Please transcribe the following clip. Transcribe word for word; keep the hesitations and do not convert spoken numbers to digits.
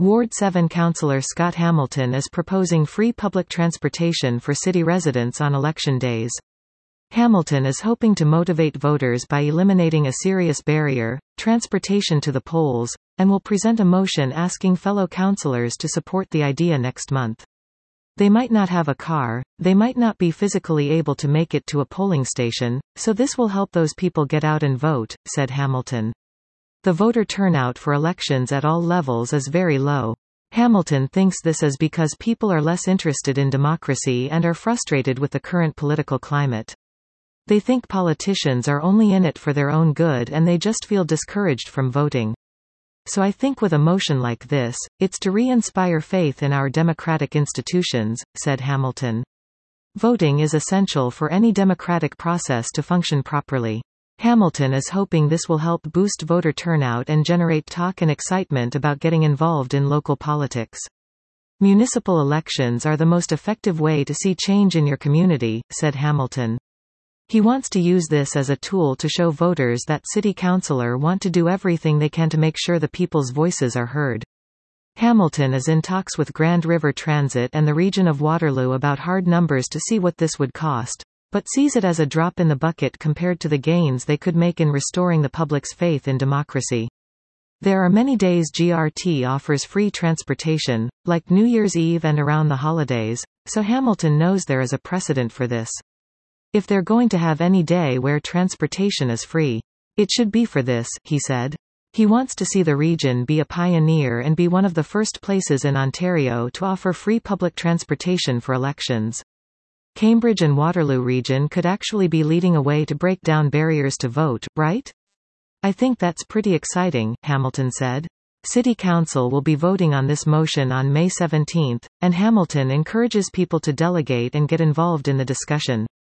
Ward seven Councillor Scott Hamilton is proposing free public transportation for city residents on election days. Hamilton is hoping to motivate voters by eliminating a serious barrier, transportation to the polls, and will present a motion asking fellow councillors to support the idea next month. They might not have a car, they might not be physically able to make it to a polling station, so this will help those people get out and vote, said Hamilton. The voter turnout for elections at all levels is very low. Hamilton thinks this is because people are less interested in democracy and are frustrated with the current political climate. They think politicians are only in it for their own good and they just feel discouraged from voting. So I think with a motion like this, it's to re-inspire faith in our democratic institutions, said Hamilton. Voting is essential for any democratic process to function properly. Hamilton is hoping this will help boost voter turnout and generate talk and excitement about getting involved in local politics. Municipal elections are the most effective way to see change in your community, said Hamilton. He wants to use this as a tool to show voters that city councillors want to do everything they can to make sure the people's voices are heard. Hamilton is in talks with Grand River Transit and the region of Waterloo about hard numbers to see what this would cost, but sees it as a drop in the bucket compared to the gains they could make in restoring the public's faith in democracy. There are many days G R T offers free transportation, like New Year's Eve and around the holidays, so Hamilton knows there is a precedent for this. If they're going to have any day where transportation is free, it should be for this, he said. He wants to see the region be a pioneer and be one of the first places in Ontario to offer free public transportation for elections. Cambridge and Waterloo region could actually be leading a way to break down barriers to vote, right? I think that's pretty exciting, Hamilton said. City Council will be voting on this motion on May seventeenth, and Hamilton encourages people to delegate and get involved in the discussion.